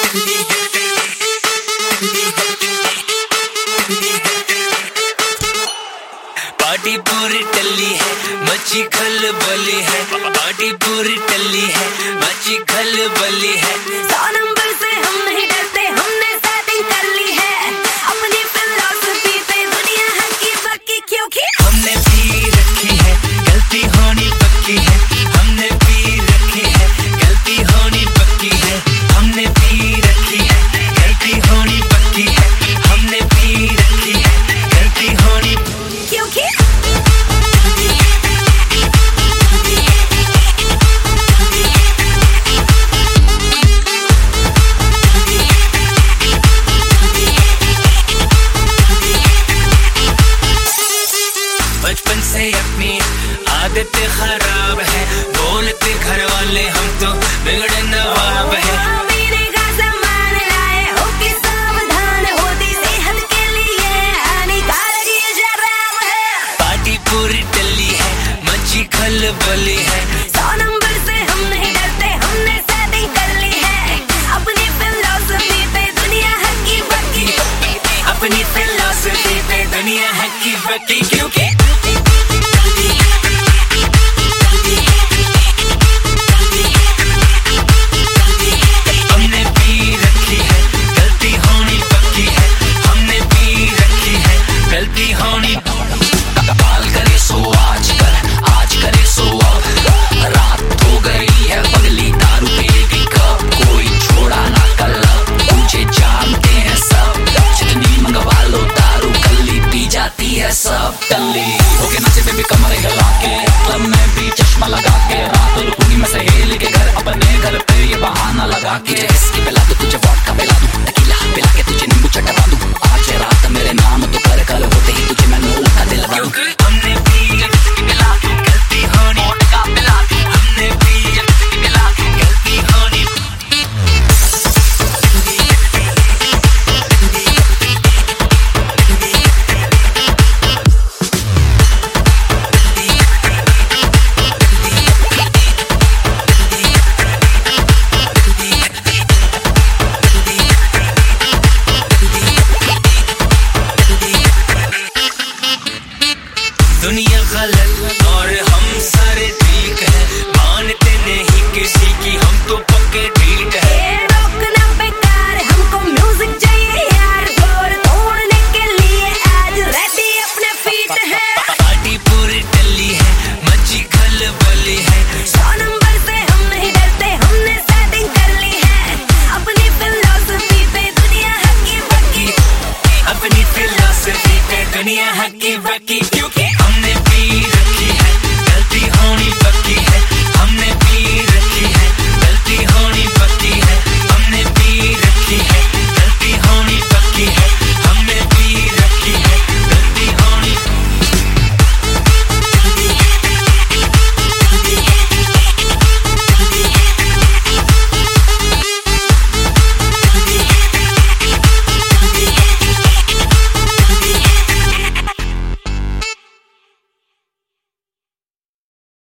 Party पूरी टल्ली है, मची खलबली है। पार्टी पूरी टल्ली है, मची खलबली है। 100 नंबर से हम नहीं डरते, हमने सेटिंग कर ली है। अपनी फिलॉसफी पे दुनिया हकी बकी, क्योंकि हमने पी रखी है, गलती होनी पक्की है। हमने पी रखी है, गलती होनी पक्की है। हमने पी रखी है, गलती होनी पक्की है। हमने पी रखी है, गलती होनी क्योंकि बचपन से अपनी आदत खराब है, बोलते घर वाले हम तो बिगड़े नवाब है। मेरे का सामान लाए हो कि सावधान, होती सेहत के लिए हानिकारक ये शराब है। पार्टी पूरी टल्ली है, मची खलबली है। 100 नंबर से हम नहीं डरते, हमने सेटिंग कर ली है। अपनी फिलॉसफी पे दुनिया हकी बकी, अपनी फिलॉसफी पे दुनिया हकी बकी, क्योंकि हमने पी रखी है, गलती होनी पक्की है। हमने पी रखी है, गलती होनी काल करे सो आज करे सो अब। रात हो गई है, पगली दारू पिएगी कब, कोई छोड़ा ना कलब। तुझे जानते हैं सब, जितनी मंगवा लो दारू कल्ली पी जाती है सब। टल्ली होके नाचे बेबी कमर हिला के, क्लब में भी चश्मा लगा के। रात रुकूंगी मैं सहेली के घर, अपने घर पे ये बहाना लगा के। तुझे विस्की पिला दूं, तुझे वोडका पिला दूं, टकीला पिला के तुझे नींबू चटवा दूं। आज रात मेरे नाम तो कर, कल होते ही तुझे मैं नूर का दिल लगा दूं। हमने पी विस्की पिला दूं, गलती होनी वोडका पिला दूं। हमने पी विस्की पिला दूं, गलती होनी दुनिया गलत और हम सारे ठीक है। मानते नहीं किसी की, हम तो पक्के ढीठ है। ये रोकना बेकार, हमको म्यूजिक चाहिए यार। फ्लोर तोड़ने के लिए आज रेडी अपने फीट है। पार्टी पूरी टल्ली है, मची खलबली है। 100 नंबर से हम नहीं डरते, हमने सेटिंग कर ली है। अपनी फिलॉसफी पे दुनिया हकी बकी, अपनी फिलॉसफी पे दुनिया हकी बकी, क्योंकि हमने पी